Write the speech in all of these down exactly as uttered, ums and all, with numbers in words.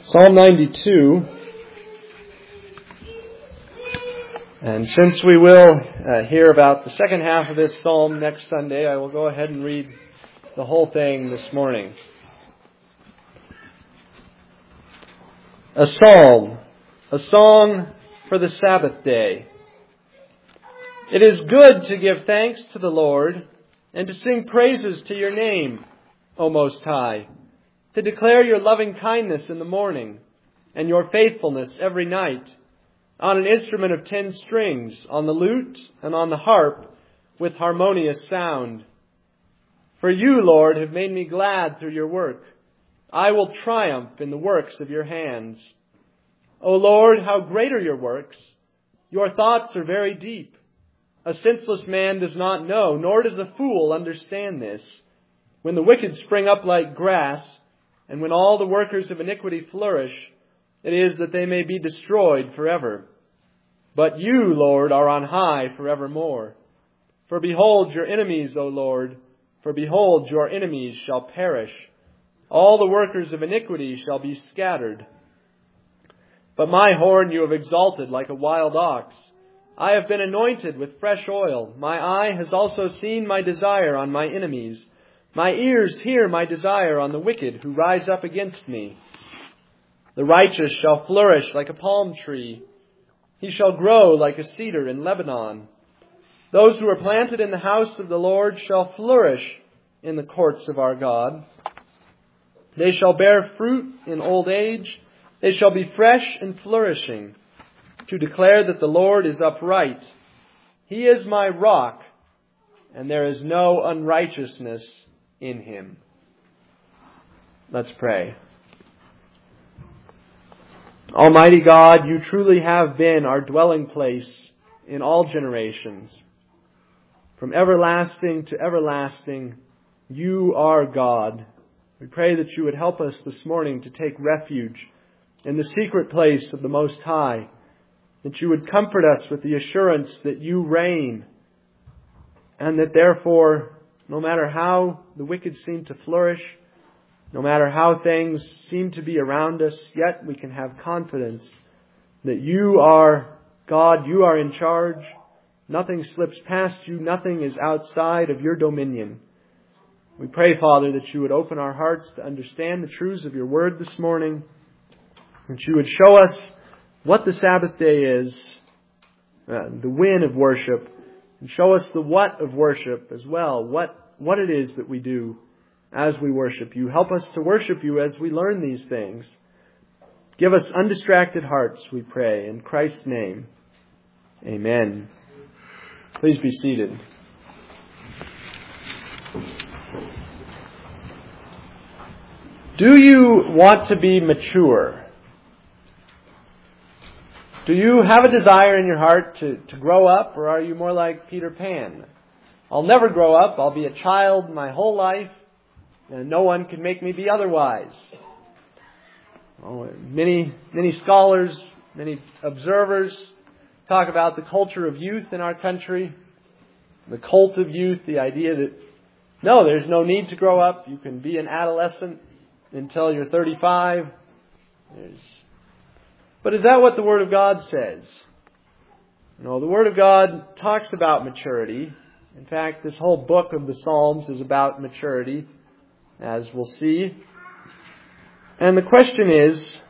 Psalm ninety-two, and since we will uh, hear about the second half of this psalm next Sunday, I will go ahead and read the whole thing this morning. A psalm, a song for the Sabbath day. It is good to give thanks to the Lord and to sing praises to your name, O Most High, to declare your loving kindness in the morning and your faithfulness every night, on an instrument of ten strings, on the lute and on the harp with harmonious sound. For you, Lord, have made me glad through your work. I will triumph in the works of your hands. O Lord, how great are your works! Your thoughts are very deep. A senseless man does not know, nor does a fool understand this. When the wicked spring up like grass, and when all the workers of iniquity flourish, it is that they may be destroyed forever. But you, Lord, are on high forevermore. For behold your enemies, O Lord, for behold your enemies shall perish. All the workers of iniquity shall be scattered. But my horn you have exalted like a wild ox. I have been anointed with fresh oil. My eye has also seen my desire on my enemies. My ears hear my desire on the wicked who rise up against me. The righteous shall flourish like a palm tree. He shall grow like a cedar in Lebanon. Those who are planted in the house of the Lord shall flourish in the courts of our God. They shall bear fruit in old age. They shall be fresh and flourishing, to declare that the Lord is upright. He is my rock, and there is no unrighteousness in him. Let's pray. Almighty God, you truly have been our dwelling place in all generations. From everlasting to everlasting, you are God. We pray that you would help us this morning to take refuge in the secret place of the Most High, that you would comfort us with the assurance that you reign, and that therefore, no matter how the wicked seem to flourish, no matter how things seem to be around us, yet we can have confidence that you are God, you are in charge. Nothing slips past you. Nothing is outside of your dominion. We pray, Father, that you would open our hearts to understand the truths of your word this morning, that you would show us what the Sabbath day is, uh, the when of worship, and show us the what of worship as well, what, what it is that we do as we worship you. Help us to worship you as we learn these things. Give us undistracted hearts, we pray, in Christ's name. Amen. Please be seated. Do you want to be mature? Do you have a desire in your heart to, to grow up, or are you more like Peter Pan? I'll never grow up. I'll be a child my whole life, and no one can make me be otherwise. Oh, many, many scholars, many observers talk about the culture of youth in our country, the cult of youth, the idea that, no, there's no need to grow up. You can be an adolescent until you're thirty-five. There's But is that what the Word of God says? No, the Word of God talks about maturity. In fact, this whole book of the Psalms is about maturity, as we'll see. And the question is,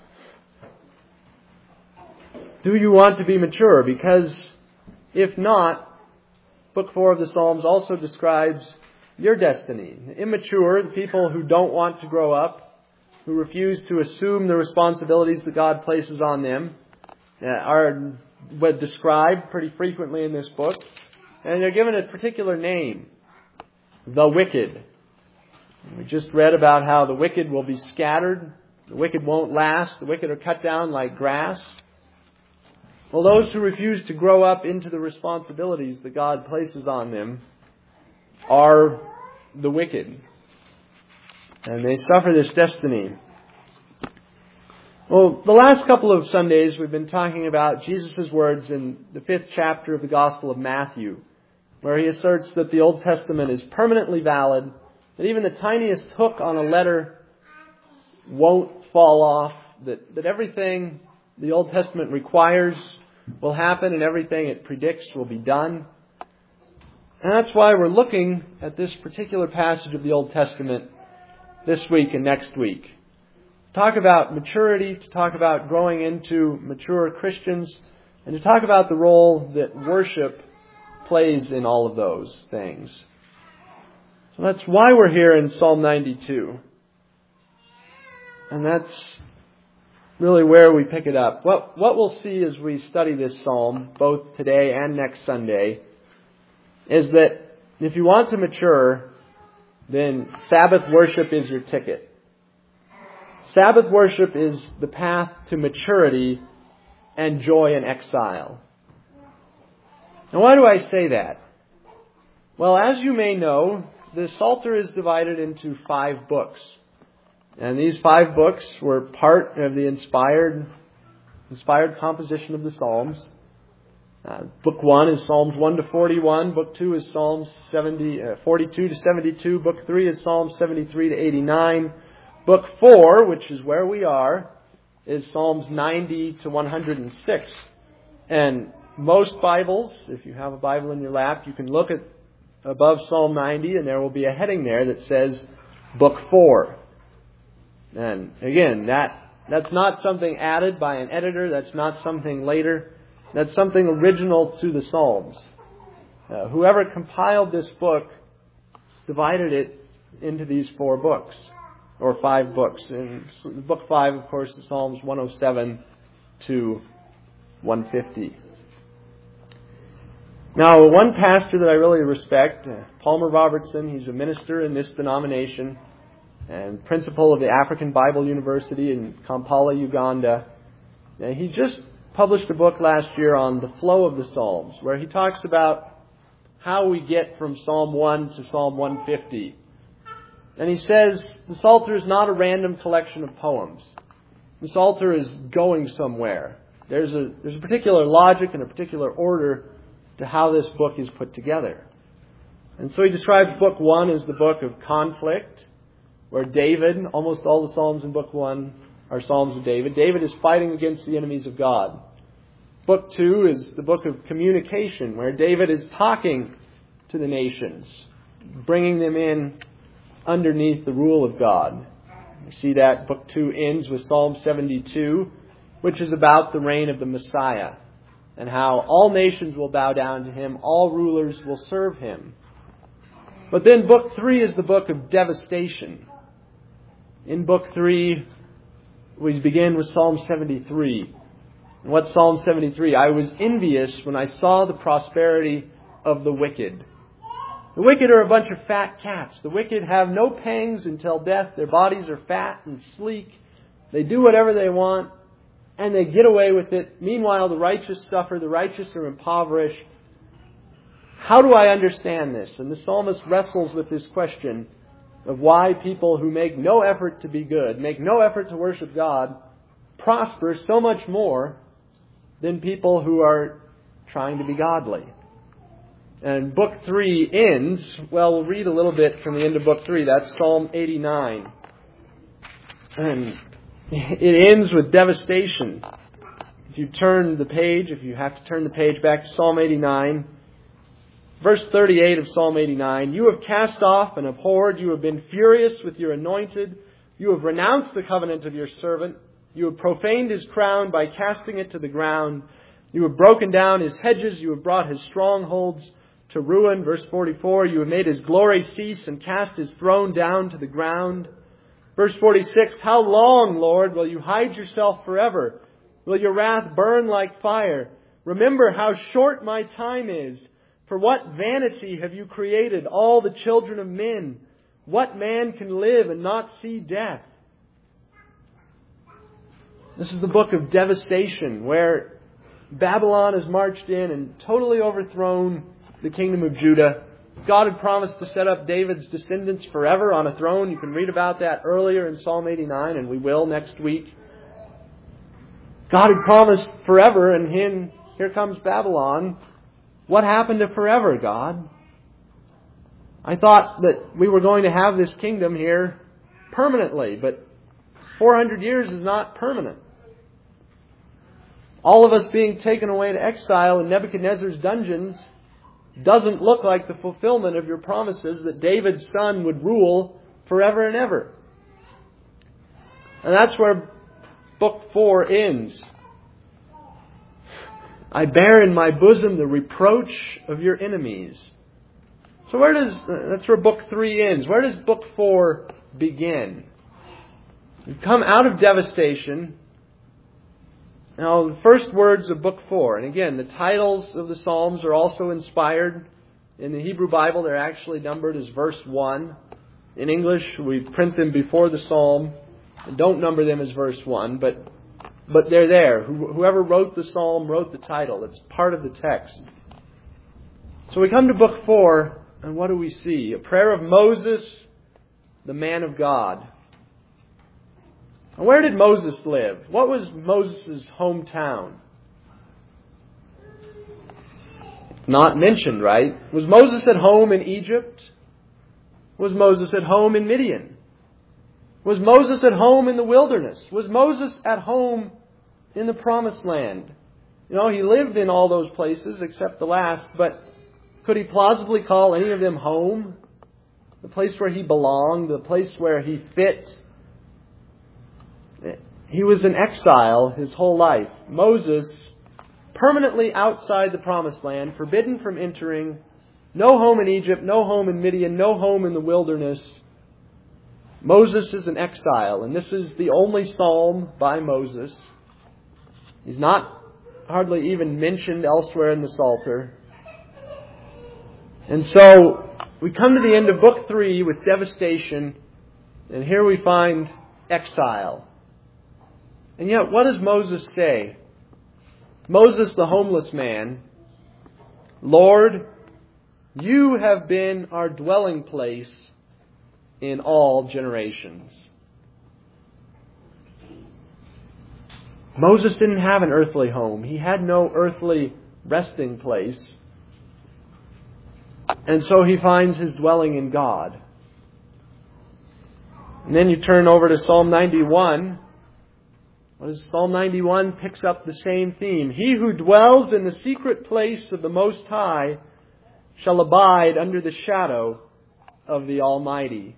do you want to be mature? Because if not, Book four of the Psalms also describes your destiny. Immature, the people who don't want to grow up, who refuse to assume the responsibilities that God places on them, uh, are described pretty frequently in this book. And they're given a particular name, the wicked. We just read about how the wicked will be scattered. The wicked won't last. The wicked are cut down like grass. Well, those who refuse to grow up into the responsibilities that God places on them are the wicked. And they suffer this destiny. Well, the last couple of Sundays we've been talking about Jesus' words in the fifth chapter of the Gospel of Matthew, where he asserts that the Old Testament is permanently valid, that even the tiniest hook on a letter won't fall off that, that everything the Old Testament requires will happen and everything it predicts will be done. And that's why we're looking at this particular passage of the Old Testament this week and next week. To talk about maturity, to talk about growing into mature Christians, and to talk about the role that worship plays in all of those things. So that's why we're here in Psalm ninety-two. And that's really where we pick it up. What, what we'll see as we study this psalm, both today and next Sunday, is that if you want to mature, then Sabbath worship is your ticket. Sabbath worship is the path to maturity and joy in exile. Now, why do I say that? Well, as you may know, the Psalter is divided into five books. And these five books were part of the inspired, inspired composition of the Psalms. Uh, book one is Psalms one to forty-one. Book two is Psalms seventy, uh, forty-two to seventy-two. Book three is Psalms seventy-three to eighty-nine. Book four, which is where we are, is Psalms ninety to one hundred six. And most Bibles, if you have a Bible in your lap, you can look at above Psalm ninety and there will be a heading there that says Book four. And again, that that's not something added by an editor. That's not something later. That's something original to the Psalms. Uh, whoever compiled this book divided it into these four books, or five books. And book five, of course, is Psalms one oh seven to one fifty. Now, one pastor that I really respect, uh, Palmer Robertson, he's a minister in this denomination and principal of the African Bible University in Kampala, Uganda. And he just published a book last year on the flow of the Psalms, where he talks about how we get from Psalm one to Psalm one fifty. And he says the Psalter is not a random collection of poems. The Psalter is going somewhere. There's a, there's a particular logic and a particular order to how this book is put together. And so he describes book one as the book of conflict, where David, almost all the Psalms in book one are Psalms of David. David is fighting against the enemies of God. Book two is the book of communication, where David is talking to the nations, bringing them in underneath the rule of God. You see that book two ends with Psalm seventy-two, which is about the reign of the Messiah, and how all nations will bow down to Him, all rulers will serve Him. But then book three is the book of devastation. In book three, we begin with Psalm seventy-three. And what's Psalm seventy-three? I was envious when I saw the prosperity of the wicked. The wicked are a bunch of fat cats. The wicked have no pangs until death. Their bodies are fat and sleek. They do whatever they want, and they get away with it. Meanwhile, the righteous suffer. The righteous are impoverished. How do I understand this? And the psalmist wrestles with this question of why people who make no effort to be good, make no effort to worship God, prosper so much more than people who are trying to be godly. And book three ends, well, we'll read a little bit from the end of book three. That's Psalm eighty-nine. And it ends with devastation. If you turn the page, if you have to turn the page back to Psalm eighty-nine, verse thirty-eight of Psalm eighty-nine, you have cast off and abhorred, you have been furious with your anointed, you have renounced the covenant of your servant, you have profaned his crown by casting it to the ground, you have broken down his hedges, you have brought his strongholds to ruin. Verse forty-four, you have made his glory cease and cast his throne down to the ground. Verse forty-six, how long, Lord, will you hide yourself forever? Will your wrath burn like fire? Remember how short my time is. For what vanity have you created all the children of men? What man can live and not see death? This is the book of devastation, where Babylon has marched in and totally overthrown the kingdom of Judah. God had promised to set up David's descendants forever on a throne. You can read about that earlier in Psalm eighty-nine, and we will next week. God had promised forever, and here, here comes Babylon. What happened to forever, God? I thought that we were going to have this kingdom here permanently, but four hundred years is not permanent. All of us being taken away to exile in Nebuchadnezzar's dungeons doesn't look like the fulfillment of your promises that David's son would rule forever and ever. And that's where book four ends. I bear in my bosom the reproach of your enemies. So where does, that's where book three ends. Where does book four begin? We come out of devastation. Now, the first words of book four, and again, the titles of the Psalms are also inspired. In the Hebrew Bible, they're actually numbered as verse one. In English, we print them before the Psalm and don't number them as verse one, but but they're there. Whoever wrote the Psalm wrote the title. It's part of the text. So we come to book four, and what do we see? A prayer of Moses, the man of God. Where did Moses live? What was Moses' hometown? Not mentioned, right? Was Moses at home in Egypt? Was Moses at home in Midian? Was Moses at home in the wilderness? Was Moses at home in the promised land? You know, he lived in all those places except the last, but could he plausibly call any of them home? The place where he belonged, the place where he fit? He was in exile his whole life. Moses, permanently outside the promised land, forbidden from entering, no home in Egypt, no home in Midian, no home in the wilderness. Moses is in exile, and this is the only psalm by Moses. He's not hardly even mentioned elsewhere in the Psalter. And so we come to the end of book three with devastation, and here we find exile. And yet, what does Moses say? Moses, the homeless man, Lord, you have been our dwelling place in all generations. Moses didn't have an earthly home. He had no earthly resting place. And so he finds his dwelling in God. And then you turn over to Psalm ninety-one. What is Psalm ninety-one? Picks up the same theme. He who dwells in the secret place of the Most High shall abide under the shadow of the Almighty.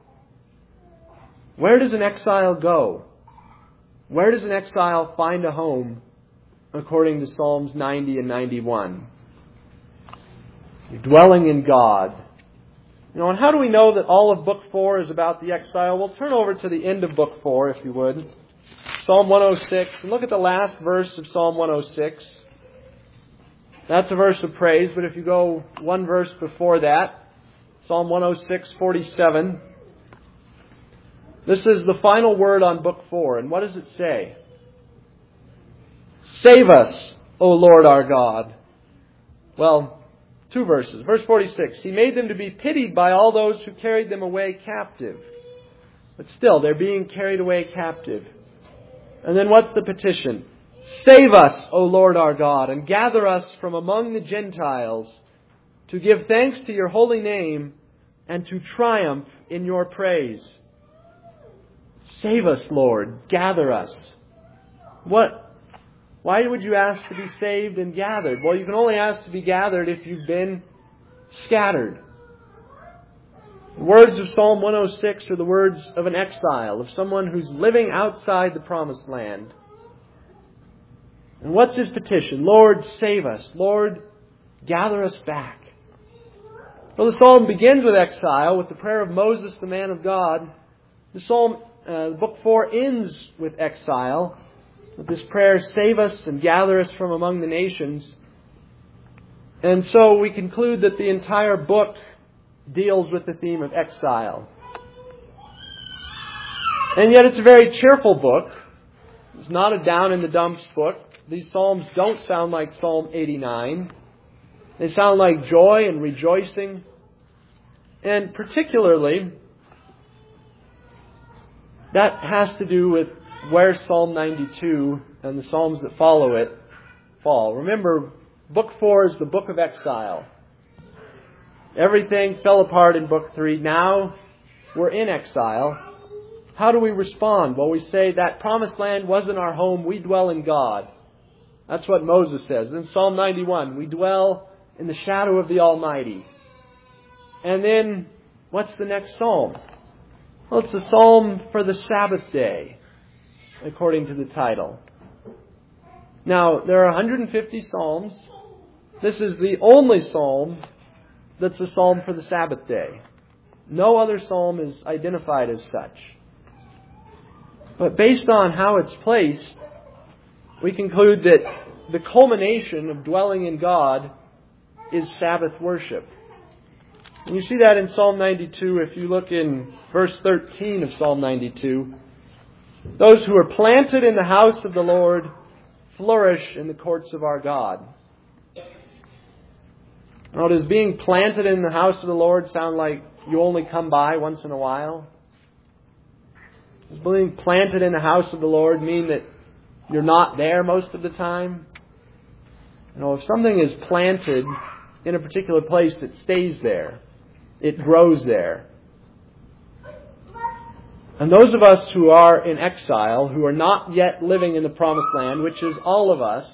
Where does an exile go? Where does an exile find a home according to Psalms ninety and ninety-one? You're dwelling in God. You know, and how do we know that all of book four is about the exile? Well, turn over to the end of book four, if you would. Psalm one oh six. And look at the last verse of Psalm one oh six. That's a verse of praise, but if you go one verse before that, Psalm one oh six, forty-seven. This is the final word on book four. And what does it say? Save us, O Lord our God. Well, two verses. Verse forty-six. He made them to be pitied by all those who carried them away captive. But still, they're being carried away captive. And then what's the petition? Save us, O Lord our God, and gather us from among the Gentiles to give thanks to your holy name and to triumph in your praise. Save us, Lord. Gather us. What? Why would you ask to be saved and gathered? Well, you can only ask to be gathered if you've been scattered. The words of Psalm one oh six are the words of an exile, of someone who's living outside the promised land. And what's his petition? Lord, save us. Lord, gather us back. Well, the psalm begins with exile, with the prayer of Moses, the man of God. The psalm, uh, book four, ends with exile, with this prayer, save us and gather us from among the nations. And so we conclude that the entire book deals with the theme of exile. And yet it's a very cheerful book. It's not a down-in-the-dumps book. These psalms don't sound like Psalm eighty-nine. They sound like joy and rejoicing. And particularly, that has to do with where Psalm ninety-two and the psalms that follow it fall. Remember, book four is the book of exile. Everything fell apart in book three. Now we're in exile. how do we respond? Well, we say that promised land wasn't our home. We dwell in God. That's what Moses says. In Psalm ninety-one, we dwell in the shadow of the Almighty. And then, what's the next psalm? Well, it's the psalm for the Sabbath day, according to the title. Now, there are one hundred fifty psalms. This is the only psalm that's a psalm for the Sabbath day. No other psalm is identified as such. But based on how it's placed, we conclude that the culmination of dwelling in God is Sabbath worship. And you see that in Psalm ninety-two. If you look in verse thirteen of Psalm ninety-two, those who are planted in the house of the Lord flourish in the courts of our God. Now, does being planted in the house of the Lord sound like you only come by once in a while? Does being planted in the house of the Lord mean that you're not there most of the time? You know, if something is planted in a particular place, it stays there. It grows there. And those of us who are in exile, who are not yet living in the promised land, which is all of us,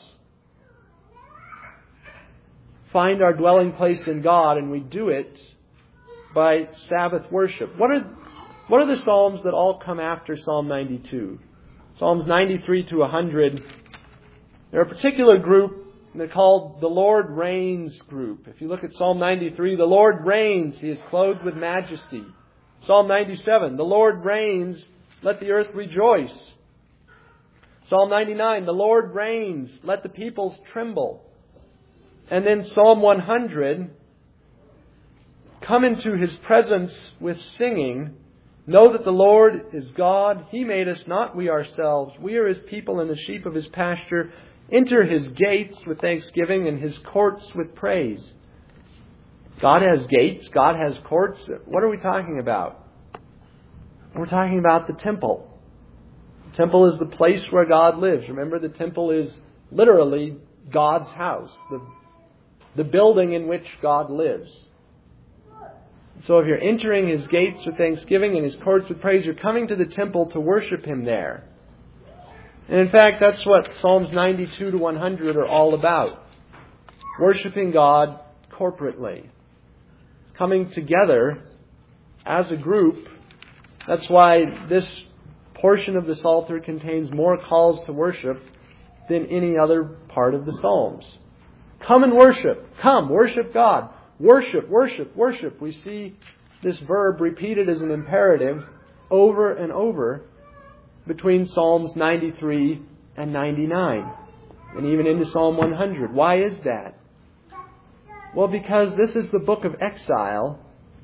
find our dwelling place in God, and we do it by Sabbath worship. What are what are the psalms that all come after Psalm ninety-two? Psalms ninety-three to one hundred. They're a particular group. They're called the Lord Reigns group. If you look at Psalm ninety-three, the Lord reigns. He is clothed with majesty. Psalm ninety-seven, the Lord reigns. Let the earth rejoice. Psalm ninety-nine, the Lord reigns. Let the peoples tremble. And then Psalm one hundred, come into His presence with singing. Know that the Lord is God. He made us, not we ourselves. We are His people and the sheep of His pasture. Enter His gates with thanksgiving and His courts with praise. God has gates. God has courts. What are we talking about? We're talking about the temple. The temple is the place where God lives. Remember, the temple is literally God's house. The, the building in which God lives. So if you're entering His gates with thanksgiving and His courts with praise, you're coming to the temple to worship Him there. And in fact, that's what Psalms ninety-two to one hundred are all about. Worshiping God corporately. Coming together as a group. That's why this portion of the Psalter contains more calls to worship than any other part of the Psalms. Come and worship. Come, worship God. Worship, worship, worship. We see this verb repeated as an imperative over and over between Psalms ninety-three and ninety-nine. And even into Psalm one hundred. Why is that? Well, because this is the book of exile.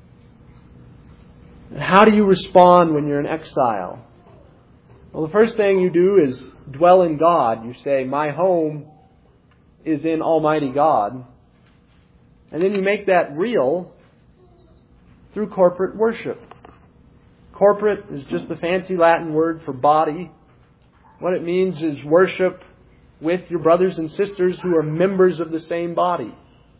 How do you respond when you're in exile? Well, the first thing you do is dwell in God. You say, my home is in Almighty God. And then you make that real through corporate worship. Corporate is just the fancy Latin word for body. What it means is worship with your brothers and sisters who are members of the same body.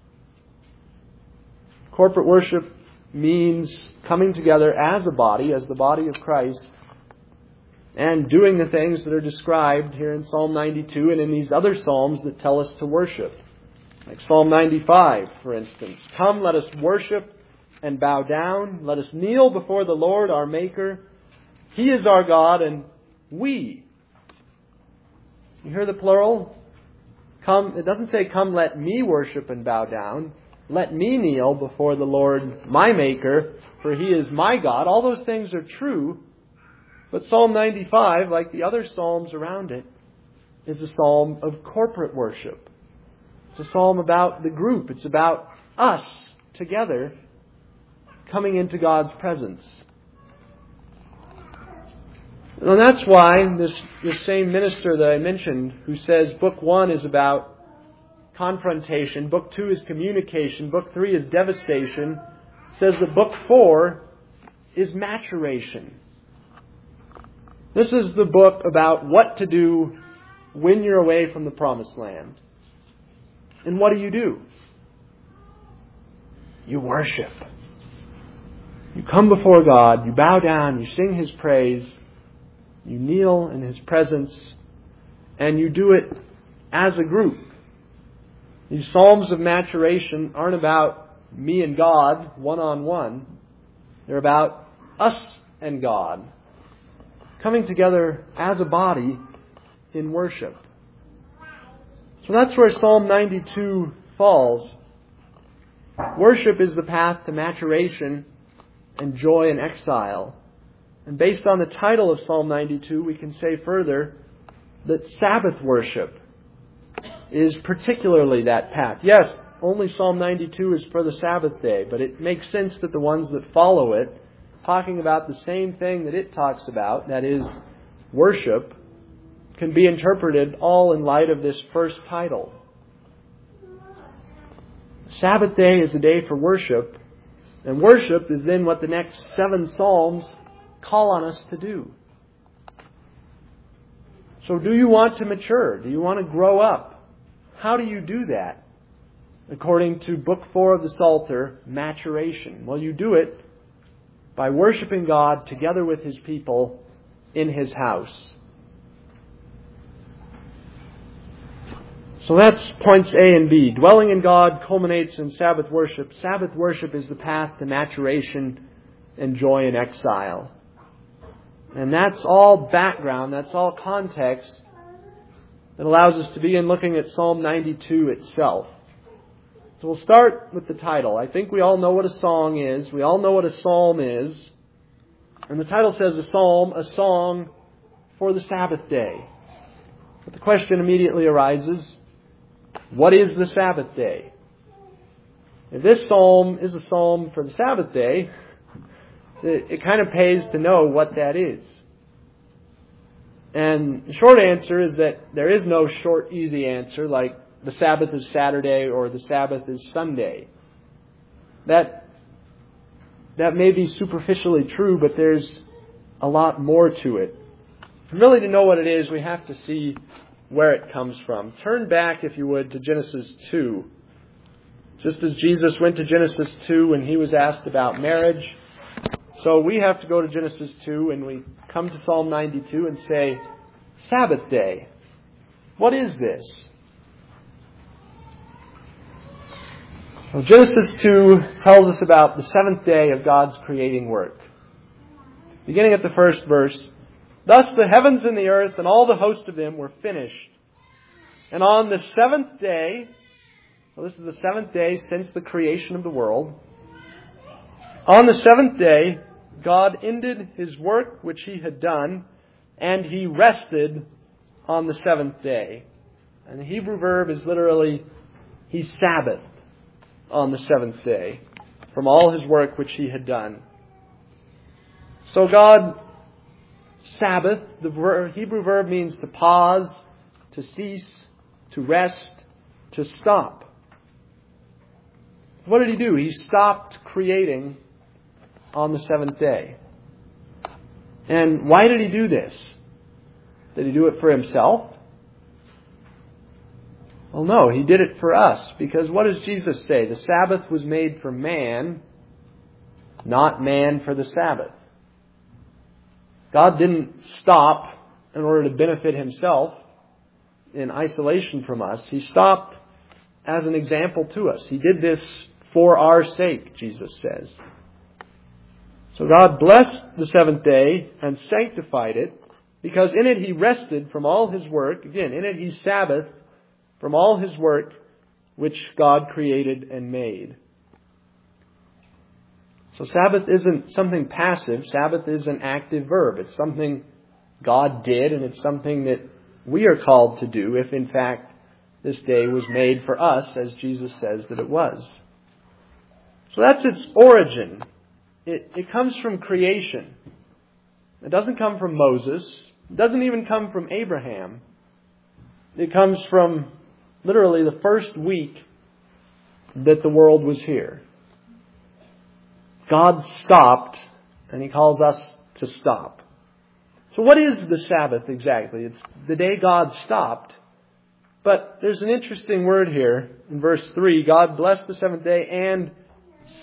Corporate worship means coming together as a body, as the body of Christ, and doing the things that are described here in Psalm ninety-two and in these other Psalms that tell us to worship. Like Psalm ninety-five, for instance. Come, let us worship and bow down. Let us kneel before the Lord our Maker. He is our God, and we. You hear the plural? Come. It doesn't say, come, let me worship and bow down. Let me kneel before the Lord my Maker, for He is my God. All those things are true. But Psalm ninety-five, like the other Psalms around it, is a psalm of corporate worship. It's a psalm about the group. It's about us together coming into God's presence. And that's why this, this same minister that I mentioned, who says book one is about confrontation, book two is communication, book three is devastation, says that book four is maturation. This is the book about what to do when you're away from the promised land. And what do you do? You worship. You come before God, you bow down, you sing His praise, You kneel in His presence, and you do it as a group. These Psalms of maturation aren't about me and God, one-on-one. They're about us and God, coming together as a body in worship. So that's where Psalm ninety-two falls. Worship is the path to maturation and joy in exile. And based on the title of Psalm ninety-two, we can say further that Sabbath worship is particularly that path. Yes, only Psalm ninety-two is for the Sabbath day, but it makes sense that the ones that follow it, talking about the same thing that it talks about, that is, worship, can be interpreted all in light of this first title. Sabbath day is a day for worship, and worship is then what the next seven Psalms call on us to do. So do you want to mature? Do you want to grow up? How do you do that? According to Book four of the Psalter, maturation. Well, you do it by worshiping God together with His people in His house. So that's points A and B. Dwelling in God culminates in Sabbath worship. Sabbath worship is the path to maturation and joy in exile. And that's all background, that's all context that allows us to begin looking at Psalm ninety-two itself. So we'll start with the title. I think we all know what a song is. We all know what a psalm is. And the title says a psalm, a song for the Sabbath day. But the question immediately arises, what is the Sabbath day? If this psalm is a psalm for the Sabbath day, it, it kind of pays to know what that is. And the short answer is that there is no short, easy answer like the Sabbath is Saturday or the Sabbath is Sunday. That, that may be superficially true, but there's a lot more to it. Really, to know what it is, we have to see where it comes from. Turn back, if you would, to Genesis two. Just as Jesus went to Genesis two when He was asked about marriage, so we have to go to Genesis two and we come to Psalm ninety-two and say, Sabbath day. What is this? Well, Genesis two tells us about the seventh day of God's creating work. Beginning at the first verse, thus the heavens and the earth and all the host of them were finished. And on the seventh day, well, this is the seventh day since the creation of the world, on the seventh day, God ended His work which He had done, and He rested on the seventh day. And the Hebrew verb is literally, He Sabbathed on the seventh day from all His work which He had done. So God Sabbath, the ver- Hebrew verb means to pause, to cease, to rest, to stop. What did He do? He stopped creating on the seventh day. And why did He do this? Did He do it for Himself? Well, no, He did it for us. Because what does Jesus say? The Sabbath was made for man, not man for the Sabbath. God didn't stop in order to benefit Himself in isolation from us. He stopped as an example to us. He did this for our sake, Jesus says. So God blessed the seventh day and sanctified it, because in it He rested from all His work. Again, in it He Sabbathed from all His work which God created and made. So Sabbath isn't something passive. Sabbath is an active verb. It's something God did, and it's something that we are called to do if, in fact, this day was made for us, as Jesus says that it was. So that's its origin. It, it comes from creation. It doesn't come from Moses. It doesn't even come from Abraham. It comes from literally the first week that the world was here. God stopped, and He calls us to stop. So what is the Sabbath exactly? It's the day God stopped. But there's an interesting word here in verse three. God blessed the seventh day and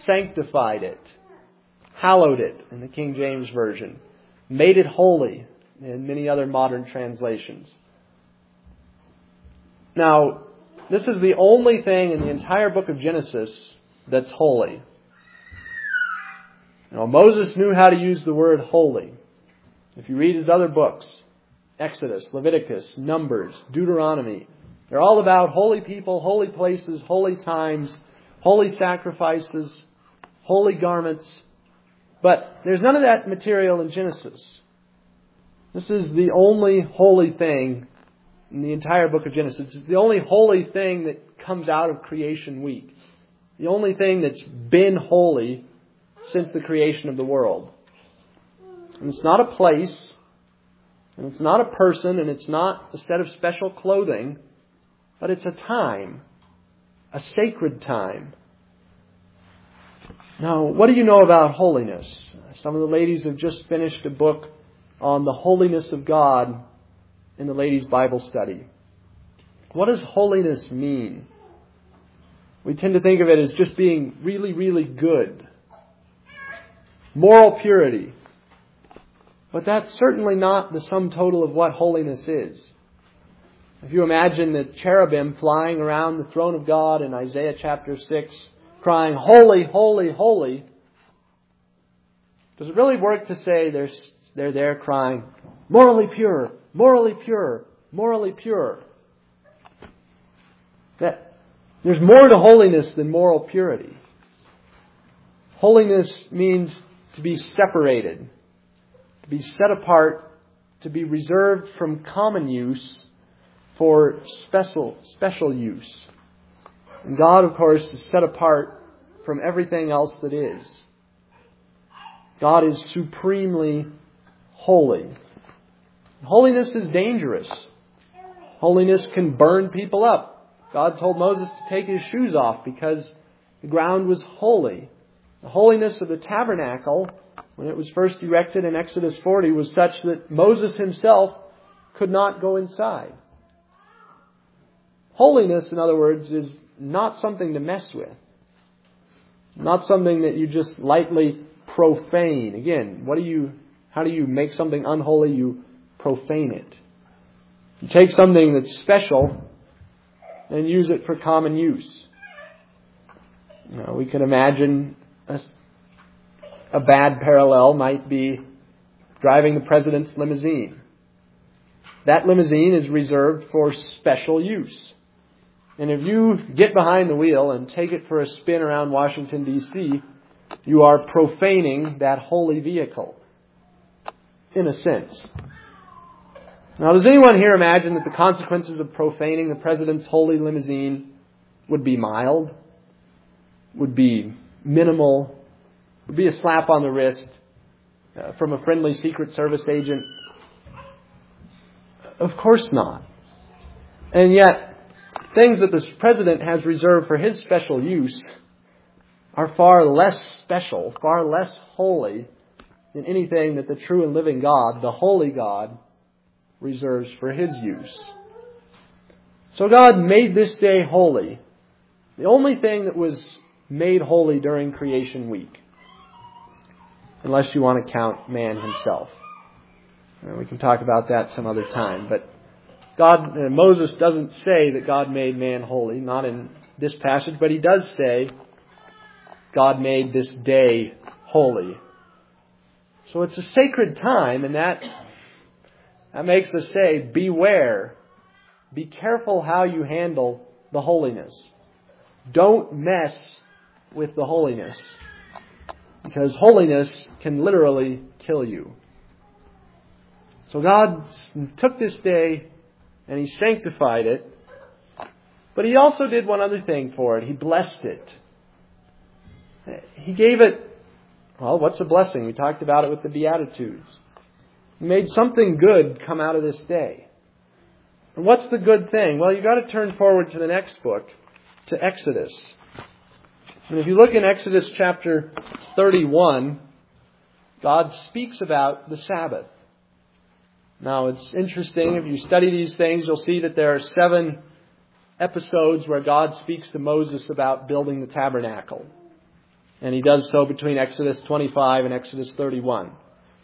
sanctified it. Hallowed it in the King James Version. Made it holy. in many other modern translations. Now, this is the only thing in the entire book of Genesis that's holy. Now, Moses knew how to use the word holy. If you read his other books, Exodus, Leviticus, Numbers, Deuteronomy, they're all about holy people, holy places, holy times, holy sacrifices, holy garments. But there's none of that material in Genesis. This is the only holy thing in the entire book of Genesis. It's the only holy thing that comes out of creation week. The only thing that's been holy since the creation of the world. And it's not a place, and it's not a person, and it's not a set of special clothing, but it's a time, a sacred time. Now, what do you know about holiness? Some of the ladies have just finished a book on the holiness of God in the ladies' Bible study. What does holiness mean? We tend to think of it as just being really, really good. Moral purity. But that's certainly not the sum total of what holiness is. If you imagine the cherubim flying around the throne of God in Isaiah chapter six, crying, "Holy, holy, holy," does it really work to say they're, they're there crying, "Morally pure, morally pure, morally pure"? That there's more to holiness than moral purity. Holiness means to be separated, to be set apart, to be reserved from common use for special special use. And God, of course, is set apart from everything else that is. God is supremely holy. Holiness is dangerous. Holiness can burn people up. God told Moses to take his shoes off because the ground was holy. The holiness of the tabernacle, when it was first erected in Exodus forty, was such that Moses himself could not go inside. Holiness, in other words, is not something to mess with. Not something that you just lightly profane. Again, what do you, how do you make something unholy? You profane it. You take something that's special and use it for common use. You know, we can imagine a, a bad parallel might be driving the president's limousine. That limousine is reserved for special use. And if you get behind the wheel and take it for a spin around Washington, D C, you are profaning that holy vehicle, in a sense. Now, does anyone here imagine that the consequences of profaning the president's holy limousine would be mild, would be minimal, would be a slap on the wrist uh, from a friendly Secret Service agent? Of course not. And yet, things that the president has reserved for his special use are far less special, far less holy than anything that the true and living God, the holy God, reserves for His use. So God made this day holy. The only thing that was made holy during creation week. Unless you want to count man himself. And we can talk about that some other time. But God, uh, Moses doesn't say that God made man holy, not in this passage, but he does say God made this day holy. So it's a sacred time, and that, that makes us say, beware. Be careful how you handle the holiness. Don't mess with the holiness, because holiness can literally kill you. So God took this day and He sanctified it, but He also did one other thing for it. He blessed it. He gave it, well, what's a blessing? We talked about it with the Beatitudes. He made something good come out of this day. And what's the good thing? Well, you've got to turn forward to the next book, to Exodus. And if you look in Exodus chapter thirty-one, God speaks about the Sabbath. Now, it's interesting. If you study these things, you'll see that there are seven episodes where God speaks to Moses about building the tabernacle. And He does so between Exodus twenty-five and Exodus thirty-one.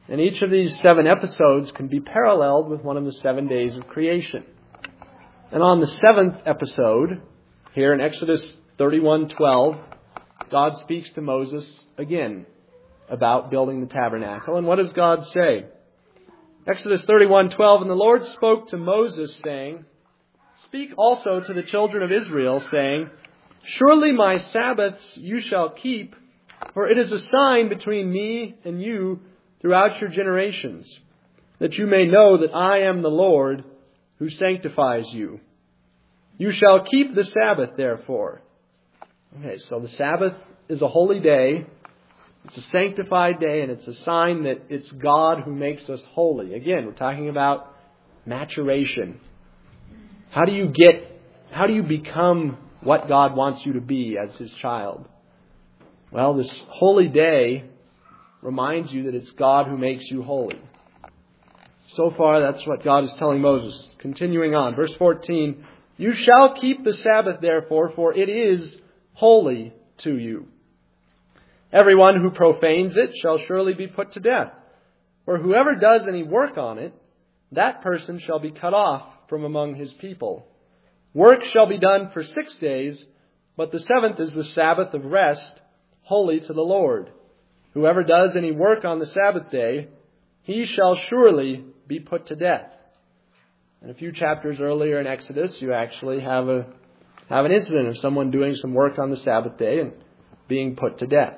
And each of these seven episodes can be paralleled with one of the seven days of creation. And on the seventh episode, here in Exodus thirty-one twelve, God speaks to Moses again about building the tabernacle. And what does God say? Exodus thirty-one twelve, and the Lord spoke to Moses, saying, Speak also to the children of Israel, saying, Surely my Sabbaths you shall keep, for it is a sign between me and you throughout your generations, that you may know that I am the Lord who sanctifies you. You shall keep the Sabbath, therefore. Okay, so the Sabbath is a holy day. It's a sanctified day, and it's a sign that it's God who makes us holy. Again, we're talking about maturation. How do you get, how do you become what God wants you to be as His child? Well, this holy day reminds you that it's God who makes you holy. So far, that's what God is telling Moses. Continuing on, verse fourteen, You shall keep the Sabbath, therefore, for it is holy to you. Everyone who profanes it shall surely be put to death. For whoever does any work on it, that person shall be cut off from among his people. Work shall be done for six days, but the seventh is the Sabbath of rest, holy to the Lord. Whoever does any work on the Sabbath day, he shall surely be put to death. And a few chapters earlier in Exodus, you actually have a have an incident of someone doing some work on the Sabbath day and being put to death.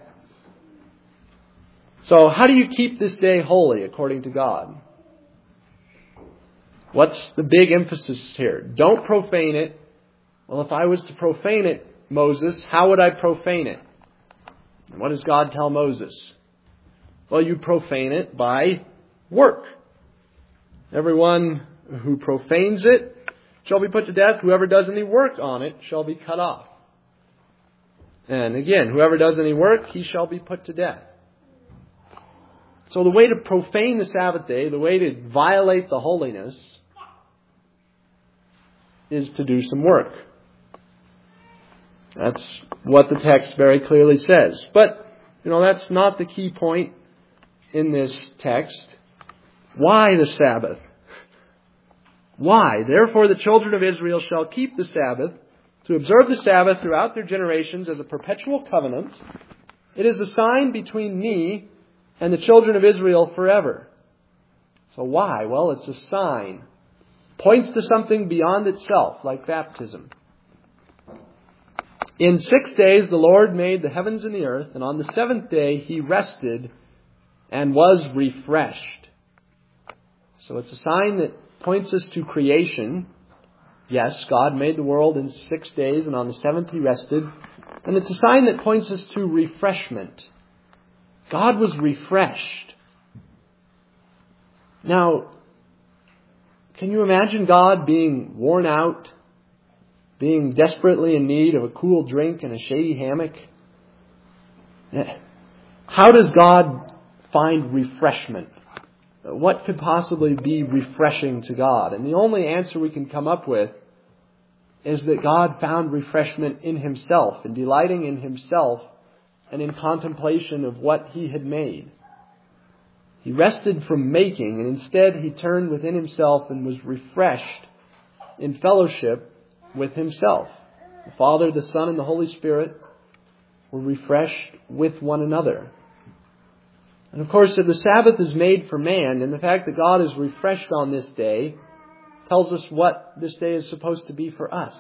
So how do you keep this day holy according to God? What's the big emphasis here? Don't profane it. Well, if I was to profane it, Moses, how would I profane it? And what does God tell Moses? Well, you profane it by work. Everyone who profanes it shall be put to death. Whoever does any work on it shall be cut off. And again, whoever does any work, he shall be put to death. So the way to profane the Sabbath day, the way to violate the holiness, is to do some work. That's what the text very clearly says. But, you know, that's not the key point in this text. Why the Sabbath? Why? Therefore the children of Israel shall keep the Sabbath, to observe the Sabbath throughout their generations as a perpetual covenant. It is a sign between me and the children of Israel forever. So why? Well, it's a sign. Points to something beyond itself, like baptism. In six days the Lord made the heavens and the earth, and on the seventh day He rested and was refreshed. So it's a sign that points us to creation. Yes, God made the world in six days, and on the seventh He rested. And it's a sign that points us to refreshment. God was refreshed. Now, can you imagine God being worn out, being desperately in need of a cool drink and a shady hammock? How does God find refreshment? What could possibly be refreshing to God? And the only answer we can come up with is that God found refreshment in Himself, in delighting in Himself and in contemplation of what He had made. He rested from making, and instead He turned within Himself and was refreshed in fellowship with Himself. The Father, the Son, and the Holy Spirit were refreshed with one another. And of course, if the Sabbath is made for man, then the fact that God is refreshed on this day tells us what this day is supposed to be for us.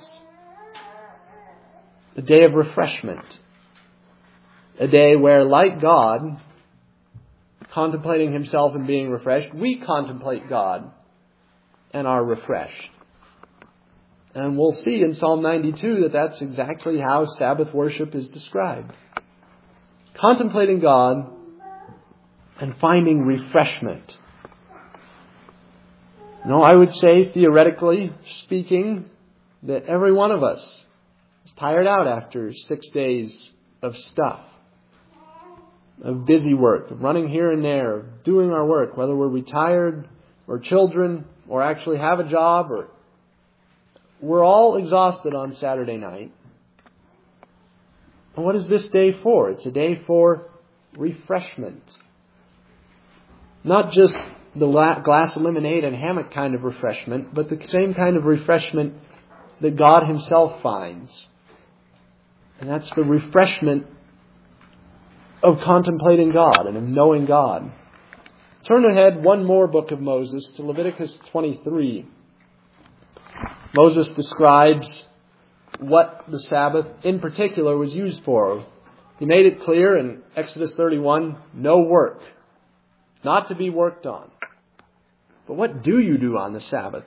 A day of refreshment. A day where, like God, contemplating Himself and being refreshed, we contemplate God and are refreshed. And we'll see in Psalm ninety-two that that's exactly how Sabbath worship is described. Contemplating God and finding refreshment. No, I would say, theoretically speaking, that every one of us is tired out after six days of stuff. Of busy work, of running here and there, of doing our work, whether we're retired or children or actually have a job, or we're all exhausted on Saturday night. And what is this day for? It's a day for refreshment. Not just the la- glass of lemonade and hammock kind of refreshment, but the same kind of refreshment that God Himself finds. And that's the refreshment of contemplating God and of knowing God. Turn ahead one more book of Moses to Leviticus twenty-three. Moses describes what the Sabbath in particular was used for. He made it clear in Exodus thirty-one, no work, not to be worked on. But what do you do on the Sabbath?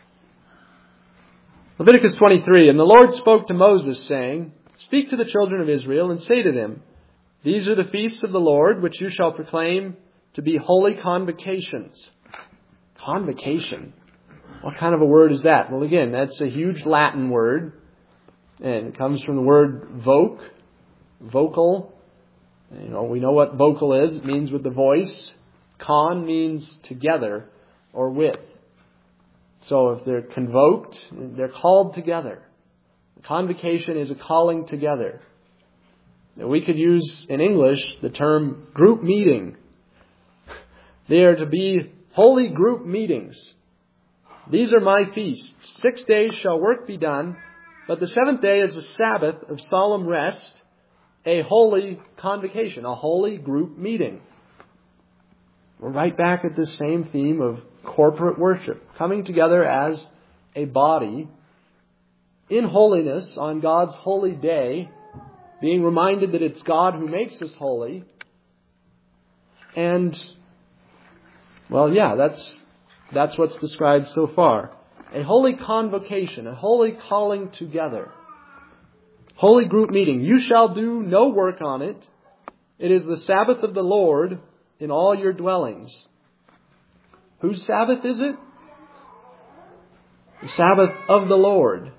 Leviticus twenty-three, and the Lord spoke to Moses, saying, speak to the children of Israel and say to them, these are the feasts of the Lord, which you shall proclaim to be holy convocations. Convocation? What kind of a word is that? Well, again, that's a huge Latin word. And it comes from the word voc, vocal. You know, we know what vocal is. It means with the voice. Con means together or with. So if they're convoked, they're called together. Convocation is a calling together. We could use in English the term group meeting. They are to be holy group meetings. These are my feasts. Six days shall work be done, but the seventh day is a Sabbath of solemn rest, a holy convocation, a holy group meeting. We're right back at this same theme of corporate worship, coming together as a body in holiness on God's holy day, being reminded that it's God who makes us holy. And, well, yeah, that's that's what's described so far. A holy convocation, a holy calling together. Holy group meeting. You shall do no work on it. It is the Sabbath of the Lord in all your dwellings. Whose Sabbath is it? The Sabbath of the Lord.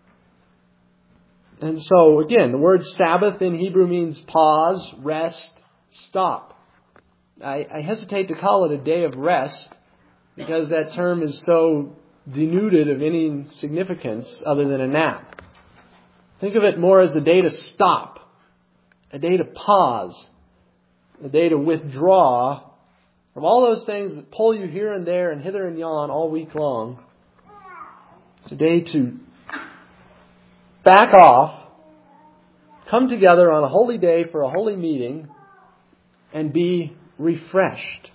And so, again, the word Sabbath in Hebrew means pause, rest, stop. I, I hesitate to call it a day of rest because that term is so denuded of any significance other than a nap. Think of it more as a day to stop, a day to pause, a day to withdraw from all those things that pull you here and there and hither and yon all week long. It's a day to back off, come together on a holy day for a holy meeting, and be refreshed.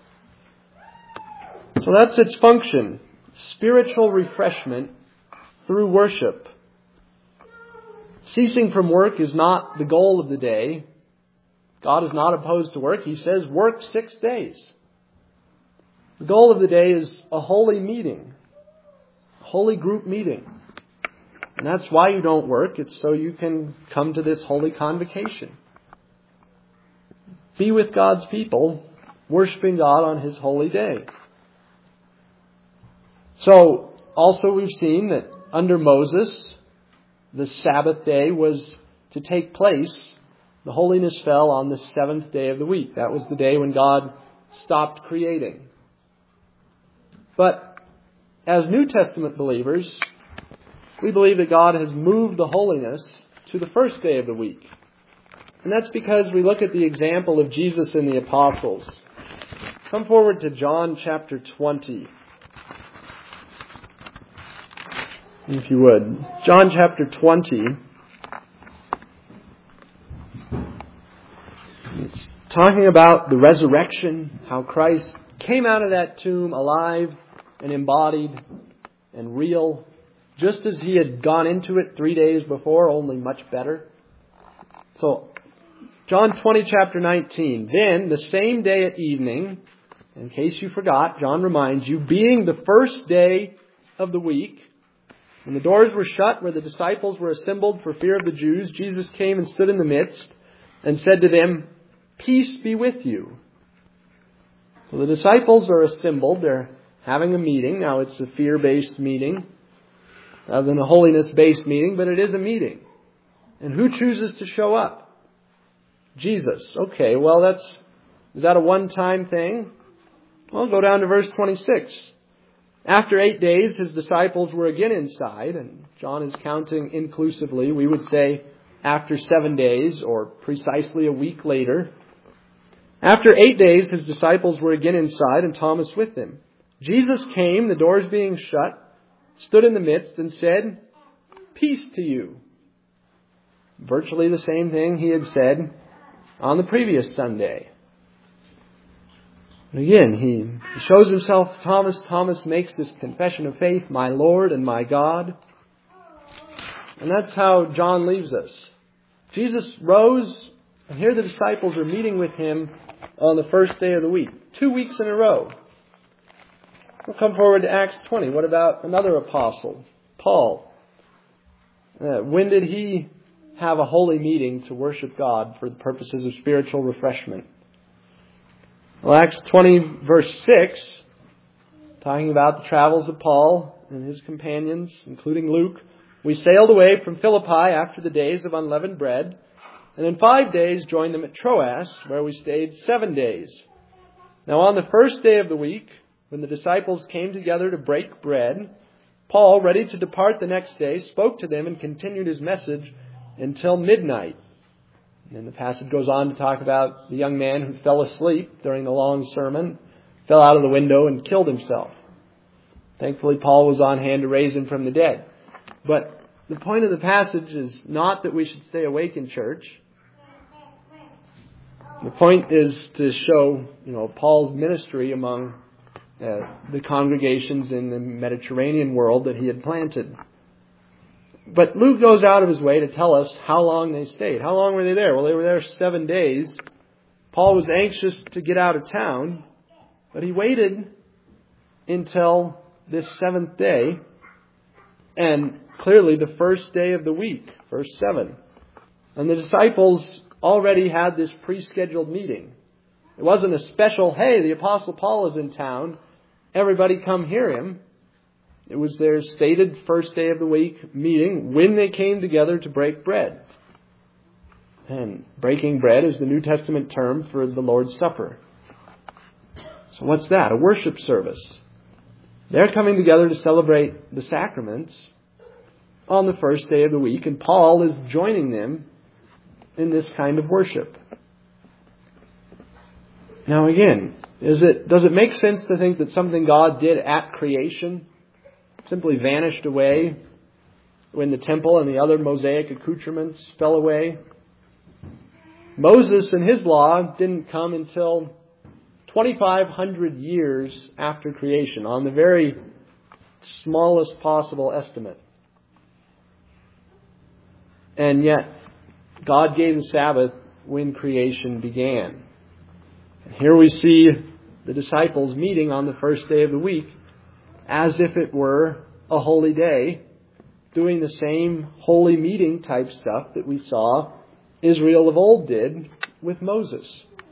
So that's its function. Spiritual refreshment through worship. Ceasing from work is not the goal of the day. God is not opposed to work. He says work six days. The goal of the day is a holy meeting. A holy group meeting. And that's why you don't work. It's so you can come to this holy convocation. Be with God's people, worshiping God on His holy day. So, also we've seen that under Moses, the Sabbath day was to take place. The holiness fell on the seventh day of the week. That was the day when God stopped creating. But as New Testament believers, we believe that God has moved the holiness to the first day of the week. And that's because we look at the example of Jesus and the apostles. Come forward to John chapter twenty. If you would. John chapter twenty. It's talking about the resurrection, how Christ came out of that tomb alive and embodied and real, just as He had gone into it three days before, only much better. So, John twenty, chapter nineteen. Then, the same day at evening, in case you forgot, John reminds you, being the first day of the week, when the doors were shut where the disciples were assembled for fear of the Jews, Jesus came and stood in the midst and said to them, peace be with you. So the disciples are assembled. They're having a meeting. Now it's a fear-based meeting rather than a holiness-based meeting, but it is a meeting. And who chooses to show up? Jesus. Okay, well, that's is that a one-time thing? Well, go down to verse twenty-six. After eight days, His disciples were again inside, and John is counting inclusively. We would say after seven days, or precisely a week later. After eight days, his disciples were again inside and Thomas with them. Jesus came, the doors being shut, stood in the midst and said, "Peace to you." Virtually the same thing he had said on the previous Sunday. And again, he shows himself to Thomas. Thomas makes this confession of faith, "My Lord and my God." And that's how John leaves us. Jesus rose, and here the disciples are meeting with him on the first day of the week. Two weeks in a row. We'll come forward to Acts twenty. What about another apostle, Paul? Uh, when did he have a holy meeting to worship God for the purposes of spiritual refreshment? Well, Acts twenty, verse six, talking about the travels of Paul and his companions, including Luke. "We sailed away from Philippi after the days of unleavened bread, and in five days joined them at Troas, where we stayed seven days. Now on the first day of the week, when the disciples came together to break bread, Paul, ready to depart the next day, spoke to them and continued his message until midnight." And the passage goes on to talk about the young man who fell asleep during the long sermon, fell out of the window and killed himself. Thankfully, Paul was on hand to raise him from the dead. But the point of the passage is not that we should stay awake in church. The point is to show, you know, Paul's ministry among uh, the congregations in the Mediterranean world that he had planted. But Luke goes out of his way to tell us how long they stayed. How long were they there? Well, they were there seven days. Paul was anxious to get out of town, but he waited until this seventh day, and clearly the first day of the week, verse seven. And the disciples already had this pre-scheduled meeting. It wasn't a special, "Hey, the Apostle Paul is in town. Everybody come hear him." It was their stated first day of the week meeting when they came together to break bread. And breaking bread is the New Testament term for the Lord's Supper. So what's that? A worship service. They're coming together to celebrate the sacraments on the first day of the week, and Paul is joining them in this kind of worship. Now again, is it does it make sense to think that something God did at creation simply vanished away when the temple and the other Mosaic accoutrements fell away? Moses and his law didn't come until twenty-five hundred years after creation, on the very smallest possible estimate. And yet, God gave the Sabbath when creation began. And here we see the disciples meeting on the first day of the week as if it were a holy day, doing the same holy meeting type stuff that we saw Israel of old did with Moses.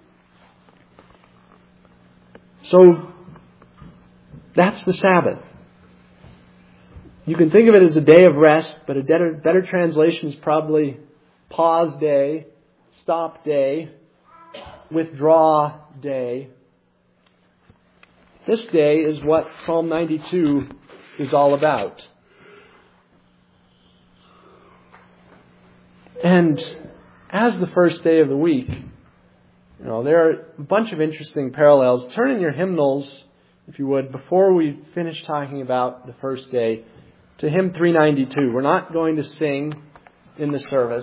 So, that's the Sabbath. You can think of it as a day of rest, but a better, better translation is probably pause day, stop day, withdraw day. This day is what Psalm ninety-two is all about. And as the first day of the week, you know, there are a bunch of interesting parallels. Turn in your hymnals, if you would, before we finish talking about the first day, to hymn three ninety-two. We're not going to sing in the service.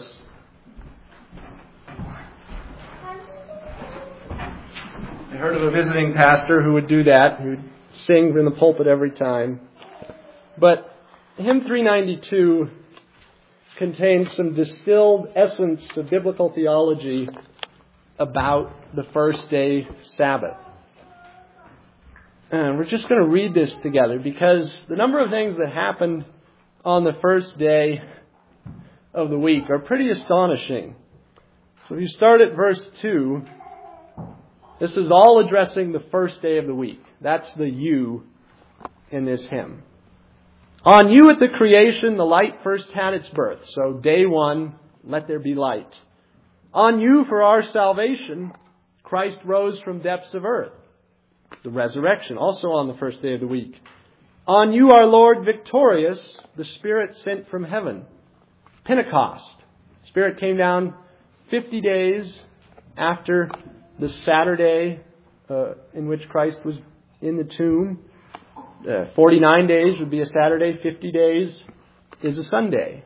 I heard of a visiting pastor who would do that, who would sing in the pulpit every time. But hymn three ninety-two contains some distilled essence of biblical theology about the first day Sabbath. And we're just going to read this together because the number of things that happened on the first day of the week are pretty astonishing. So if you start at verse two, this is all addressing the first day of the week. That's the you in this hymn. On you at the creation, the light first had its birth. So day one, let there be light. On you for our salvation, Christ rose from depths of earth. The resurrection, also on the first day of the week. On you, our Lord, victorious, the Spirit sent from heaven. Pentecost. Spirit came down fifty days after the Saturday uh, in which Christ was in the tomb. Uh, forty-nine days would be a Saturday. fifty days is a Sunday.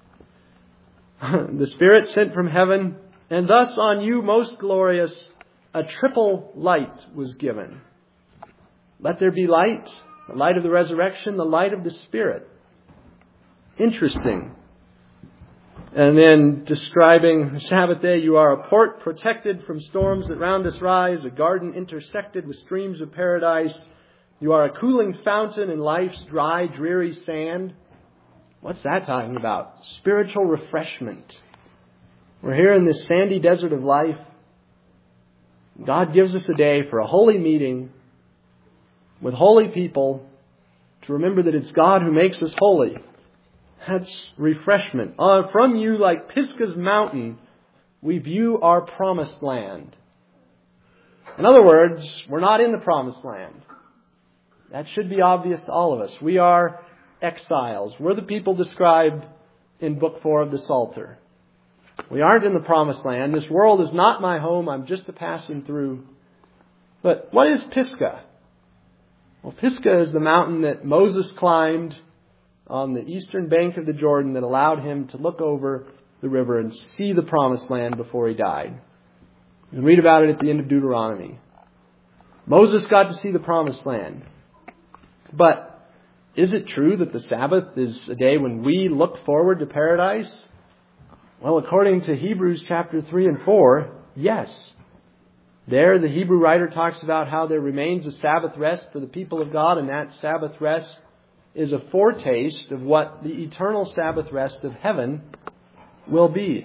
The Spirit sent from heaven, and thus on you, most glorious, a triple light was given. Let there be light, the light of the resurrection, the light of the Spirit. Interesting. And then describing the Sabbath day, you are a port protected from storms that round us rise, a garden intersected with streams of paradise. You are a cooling fountain in life's dry, dreary sand. What's that talking about? Spiritual refreshment. We're here in this sandy desert of life. God gives us a day for a holy meeting with holy people to remember that it's God who makes us holy. That's refreshment. Uh, from you, like Pisgah's mountain, we view our promised land. In other words, we're not in the promised land. That should be obvious to all of us. We are exiles. We're the people described in Book four of the Psalter. We aren't in the promised land. This world is not my home. I'm just a passing through. But what is Pisgah? Well, Pisgah is the mountain that Moses climbed on the eastern bank of the Jordan that allowed him to look over the river and see the promised land before he died. You can read about it at the end of Deuteronomy. Moses got to see the promised land. But is it true that the Sabbath is a day when we look forward to paradise? Well, according to Hebrews chapter three and four, yes. There, the Hebrew writer talks about how there remains a Sabbath rest for the people of God, and that Sabbath rest is a foretaste of what the eternal Sabbath rest of heaven will be.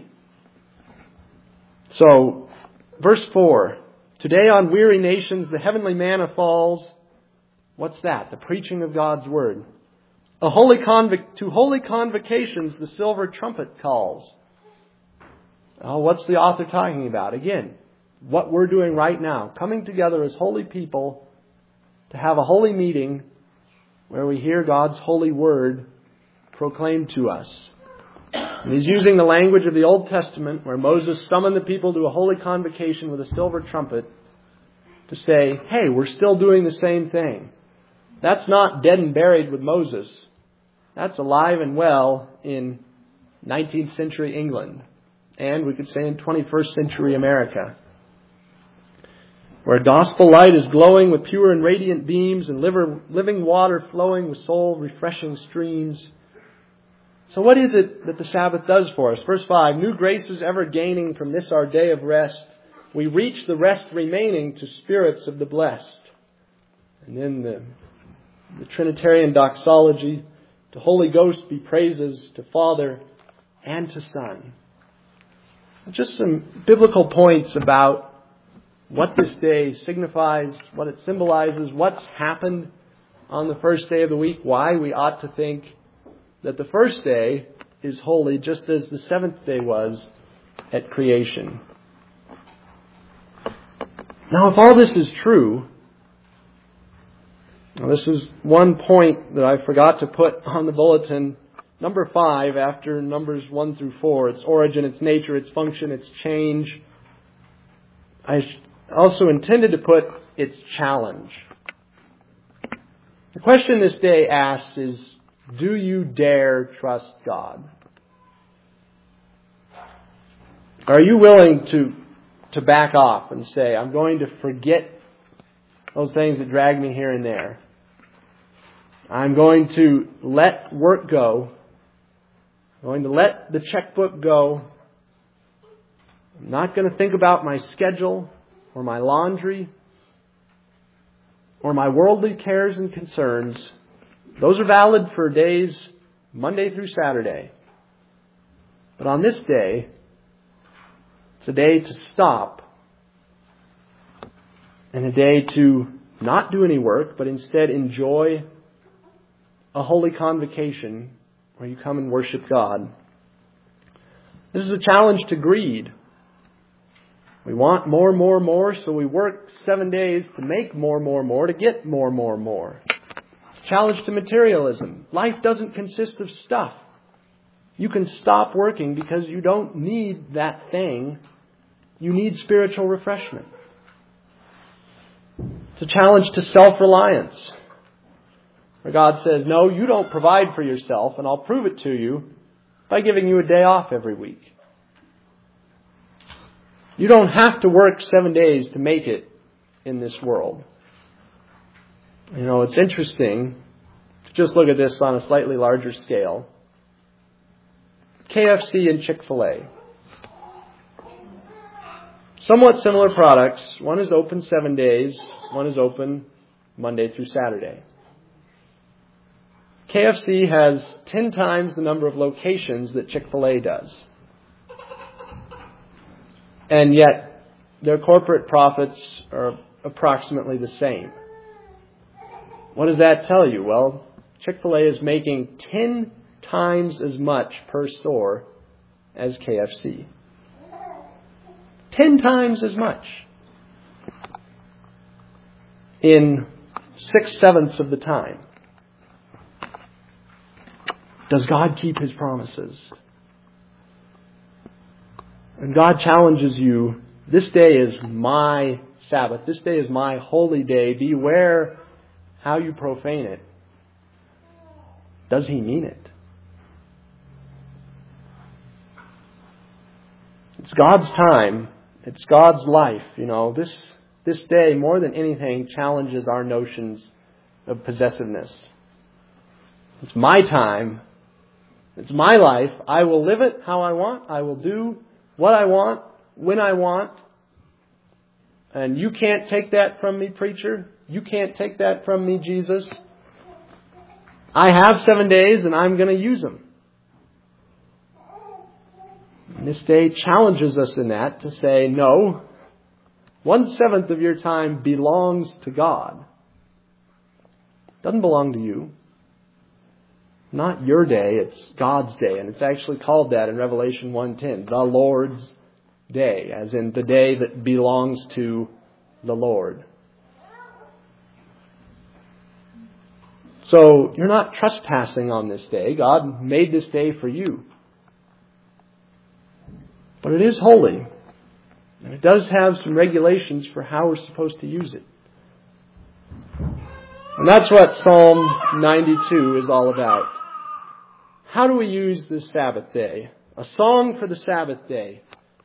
So, verse four, today on weary nations the heavenly manna falls. What's that? The preaching of God's word. A holy convoc- to holy convocations the silver trumpet calls. Oh, what's the author talking about? Again, what we're doing right now, coming together as holy people to have a holy meeting where we hear God's holy word proclaimed to us. And he's using the language of the Old Testament where Moses summoned the people to a holy convocation with a silver trumpet to say, hey, we're still doing the same thing. That's not dead and buried with Moses. That's alive and well in nineteenth century England. And we could say in twenty-first century America, where gospel light is glowing with pure and radiant beams and liver, living water flowing with soul-refreshing streams. So what is it that the Sabbath does for us? Verse five, new graces ever gaining from this our day of rest, we reach the rest remaining to spirits of the blessed. And then the, the Trinitarian doxology, to Holy Ghost be praises, to Father and to Son. Just some biblical points about what this day signifies, what it symbolizes, what's happened on the first day of the week, why we ought to think that the first day is holy just as the seventh day was at creation. Now, if all this is true, now this is one point that I forgot to put on the bulletin. Number five, after Numbers one through four, its origin, its nature, its function, its change. I also intended to put its challenge. The question this day asks is, do you dare trust God? Are you willing to, to back off and say, I'm going to forget those things that drag me here and there. I'm going to let work go. I'm going to let the checkbook go. I'm not going to think about my schedule or my laundry or my worldly cares and concerns. Those are valid for days Monday through Saturday. But on this day, it's a day to stop and a day to not do any work, but instead enjoy a holy convocation where you come and worship God. This is a challenge to greed. We want more, more, more, so we work seven days to make more, more, more, to get more, more, more. It's a challenge to materialism. Life doesn't consist of stuff. You can stop working because you don't need that thing. You need spiritual refreshment. It's a challenge to self-reliance, where God says, no, you don't provide for yourself, and I'll prove it to you by giving you a day off every week. You don't have to work seven days to make it in this world. You know, it's interesting to just look at this on a slightly larger scale. K F C and Chick-fil-A. Somewhat similar products. One is open seven days. One is open Monday through Saturday. K F C has ten times the number of locations that Chick-fil-A does. And yet, their corporate profits are approximately the same. What does that tell you? Well, Chick-fil-A is making ten times as much per store as K F C. Ten times as much. In six-sevenths of the time. Does God keep His promises? And God challenges you, this day is my Sabbath. This day is my holy day. Beware how you profane it. Does He mean it? It's God's time. It's God's life. You know, this, this day, more than anything, challenges our notions of possessiveness. It's my time. It's my life. I will live it how I want. I will do what I want, when I want. And you can't take that from me, preacher. You can't take that from me, Jesus. I have seven days and I'm going to use them. And this day challenges us in that to say, no, one-seventh of your time belongs to God. It doesn't belong to you. Not your day, it's God's day. And it's actually called that in Revelation one ten, the Lord's day, as in the day that belongs to the Lord. So you're not trespassing on this day. God made this day for you. But it is holy. And it does have some regulations for how we're supposed to use it. And that's what Psalm ninety-two is all about. How do we use this Sabbath day? A song for the Sabbath day.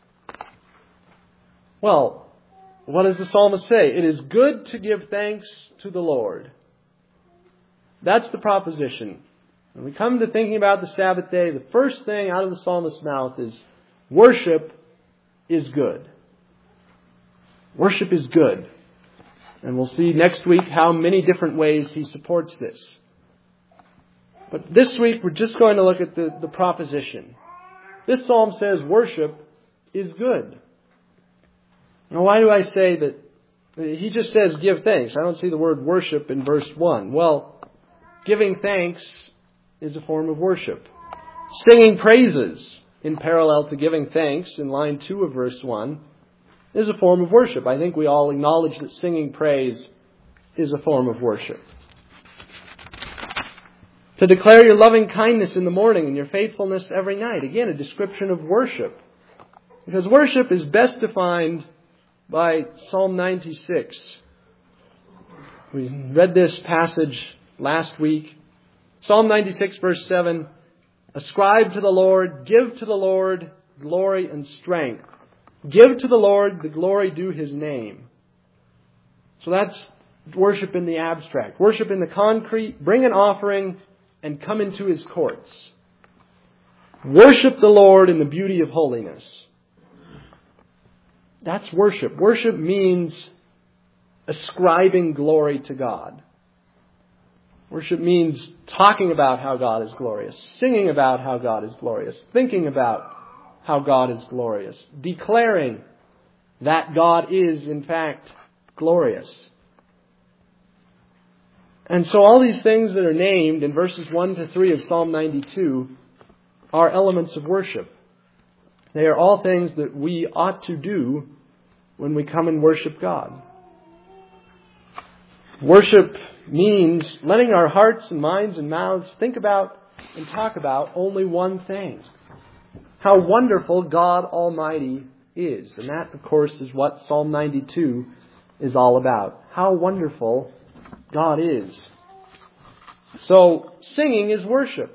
Well, what does the psalmist say? It is good to give thanks to the Lord. That's the proposition. When we come to thinking about the Sabbath day, the first thing out of the psalmist's mouth is worship is good. Worship is good. And we'll see next week how many different ways he supports this. But this week we're just going to look at the, the proposition. This psalm says worship is good. Now why do I say that? He just says give thanks. I don't see the word worship in verse one. Well, giving thanks is a form of worship. Singing praises in parallel to giving thanks in line two of verse one is a form of worship. I think we all acknowledge that singing praise is a form of worship. To declare your loving kindness in the morning and your faithfulness every night. Again, a description of worship. Because worship is best defined by Psalm ninety-six. We read this passage last week. Psalm ninety-six verse seven. Ascribe to the Lord, give to the Lord glory and strength. Give to the Lord the glory due His name. So that's worship in the abstract. Worship in the concrete. Bring an offering and come into His courts. Worship the Lord in the beauty of holiness. That's worship. Worship means ascribing glory to God. Worship means talking about how God is glorious, singing about how God is glorious, thinking about how God is glorious, declaring that God is in fact glorious. And so all these things that are named in verses one to three of Psalm ninety-two are elements of worship. They are all things that we ought to do when we come and worship God. Worship means letting our hearts and minds and mouths think about and talk about only one thing. How wonderful God Almighty is. And that, of course, is what Psalm ninety-two is all about. How wonderful God is. So, singing is worship.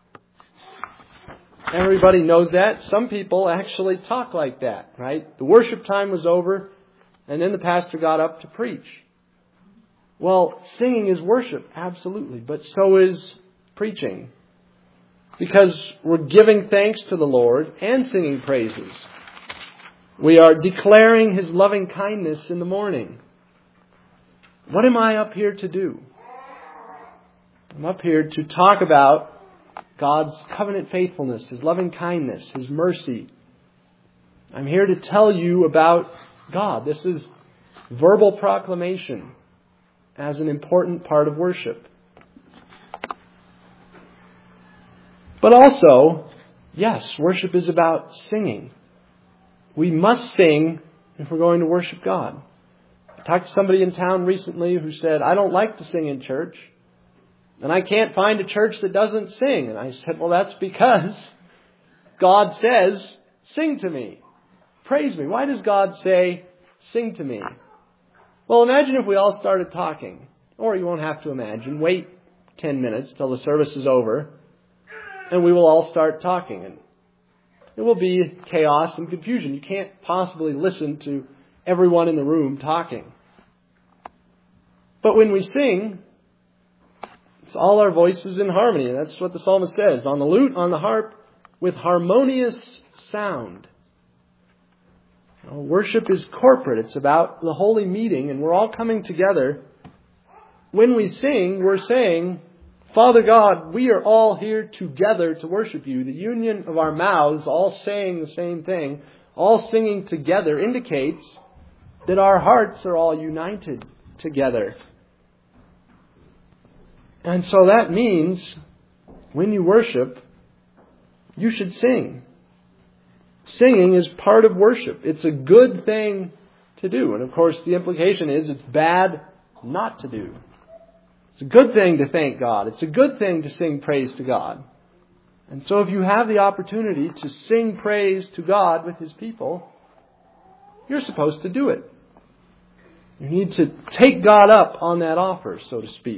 Everybody knows that. Some people actually talk like that, right? The worship time was over, and then the pastor got up to preach. Well, singing is worship, absolutely, but so is preaching. Because we're giving thanks to the Lord and singing praises. We are declaring His loving kindness in the morning. What am I up here to do? I'm up here to talk about God's covenant faithfulness, His loving kindness, His mercy. I'm here to tell you about God. This is verbal proclamation as an important part of worship. But also, yes, worship is about singing. We must sing if we're going to worship God. I talked to somebody in town recently who said, I don't like to sing in church. And I can't find a church that doesn't sing. And I said, well, that's because God says, sing to me. Praise me. Why does God say, sing to me? Well, imagine if we all started talking. Or you won't have to imagine. Wait ten minutes till the service is over. And we will all start talking. And it will be chaos and confusion. You can't possibly listen to everyone in the room talking. But when we sing, it's all our voices in harmony. And that's what the psalmist says. On the lute, on the harp, with harmonious sound. You know, worship is corporate. It's about the holy meeting. And we're all coming together. When we sing, we're saying, Father God, we are all here together to worship you. The union of our mouths, all saying the same thing, all singing together, indicates that our hearts are all united together. And so that means when you worship, you should sing. Singing is part of worship. It's a good thing to do. And of course, the implication is it's bad not to do. It's a good thing to thank God. It's a good thing to sing praise to God. And so if you have the opportunity to sing praise to God with His people, you're supposed to do it. You need to take God up on that offer, so to speak.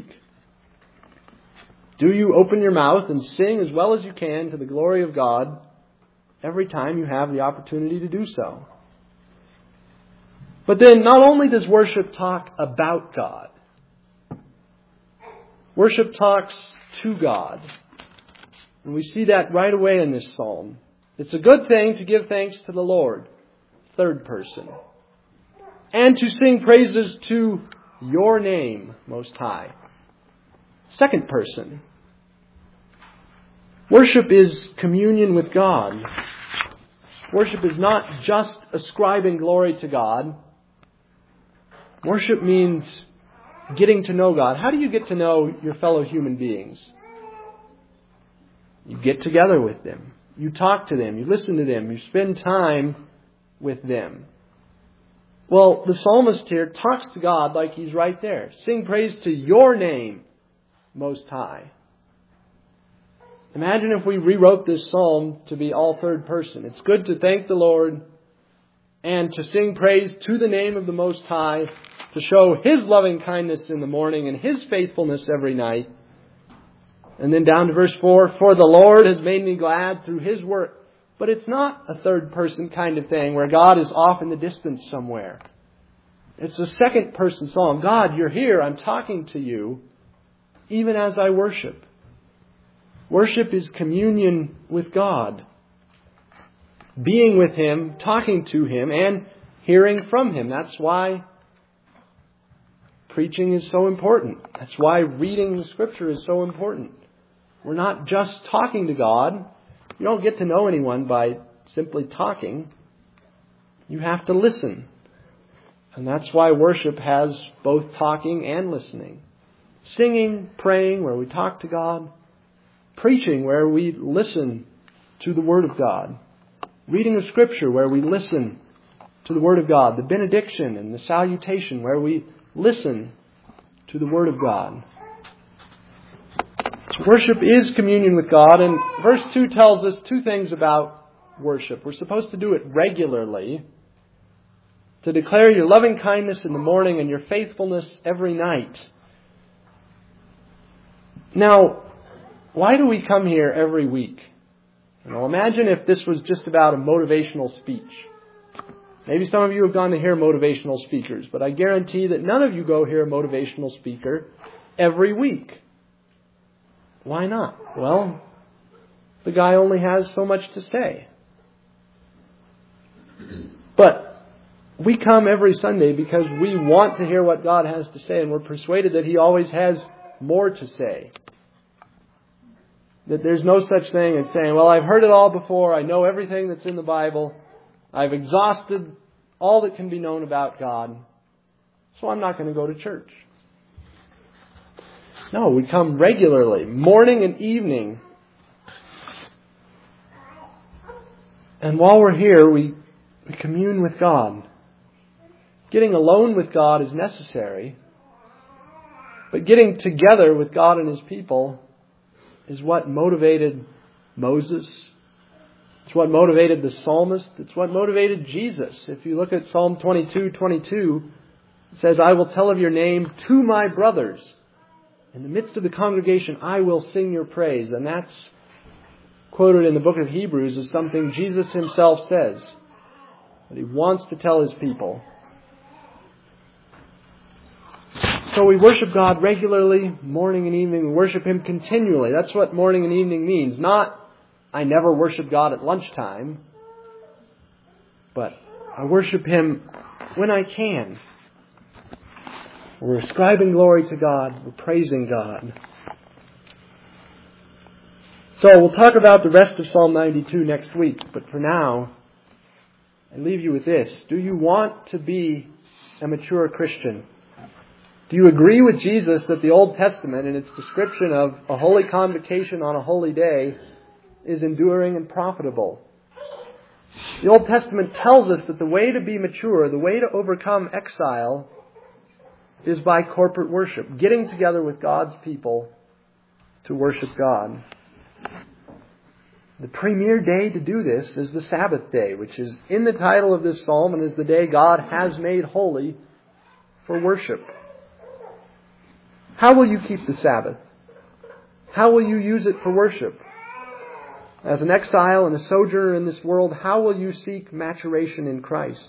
Do you open your mouth and sing as well as you can to the glory of God every time you have the opportunity to do so? But then not only does worship talk about God, worship talks to God. And we see that right away in this psalm. It's a good thing to give thanks to the Lord, third person. And to sing praises to your name, Most High, second person. Worship is communion with God. Worship is not just ascribing glory to God. Worship means getting to know God. How do you get to know your fellow human beings? You get together with them. You talk to them. You listen to them. You spend time with them. Well, the psalmist here talks to God like He's right there. Sing praise to your name, Most High. Imagine if we rewrote this psalm to be all third person. It's good to thank the Lord and to sing praise to the name of the Most High, to show His loving kindness in the morning and His faithfulness every night. And then down to verse four, for the Lord has made me glad through His work. But it's not a third person kind of thing where God is off in the distance somewhere. It's a second person psalm. God, you're here. I'm talking to you even as I worship. Worship is communion with God. Being with Him, talking to Him, and hearing from Him. That's why preaching is so important. That's why reading the Scripture is so important. We're not just talking to God. You don't get to know anyone by simply talking. You have to listen. And that's why worship has both talking and listening. Singing, praying, where we talk to God. Preaching, where we listen to the Word of God. Reading of Scripture, where we listen to the Word of God. The benediction and the salutation, where we listen to the Word of God. So worship is communion with God. And verse two tells us two things about worship. We're supposed to do it regularly. to declare your loving kindness in the morning and your faithfulness every night. Now, why do we come here every week? Well, imagine if this was just about a motivational speech. Maybe some of you have gone to hear motivational speakers, but I guarantee that none of you go hear a motivational speaker every week. Why not? Well, the guy only has so much to say. But we come every Sunday because we want to hear what God has to say, and we're persuaded that He always has more to say. That there's no such thing as saying, well, I've heard it all before, I know everything that's in the Bible, I've exhausted all that can be known about God, so I'm not going to go to church. No, we come regularly, morning and evening. And while we're here, we, we commune with God. Getting alone with God is necessary, but getting together with God and His people is what motivated Moses. It's what motivated the psalmist. It's what motivated Jesus. If you look at Psalm twenty-two twenty-two, it says, I will tell of your name to my brothers. In the midst of the congregation, I will sing your praise. And that's quoted in the book of Hebrews as something Jesus Himself says, that He wants to tell His people. So we worship God regularly, morning and evening. We worship Him continually. That's what morning and evening means. Not, I never worship God at lunchtime, but I worship Him when I can. We're ascribing glory to God. We're praising God. So we'll talk about the rest of Psalm ninety-two next week. But for now, I leave you with this. Do you want to be a mature Christian? Do you agree with Jesus that the Old Testament, in its description of a holy convocation on a holy day, is enduring and profitable? The Old Testament tells us that the way to be mature, the way to overcome exile, is by corporate worship, getting together with God's people to worship God. The premier day to do this is the Sabbath day, which is in the title of this psalm and is the day God has made holy for worship. How will you keep the Sabbath? How will you use it for worship? As an exile and a sojourner in this world, how will you seek maturation in Christ?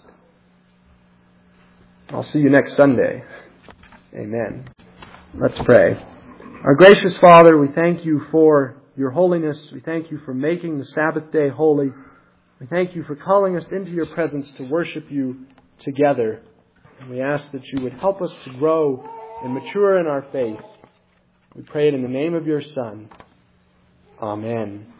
I'll see you next Sunday. Amen. Let's pray. Our gracious Father, we thank You for Your holiness. We thank You for making the Sabbath day holy. We thank You for calling us into Your presence to worship You together. And we ask that You would help us to grow and mature in our faith. We pray it in the name of Your Son. Amen.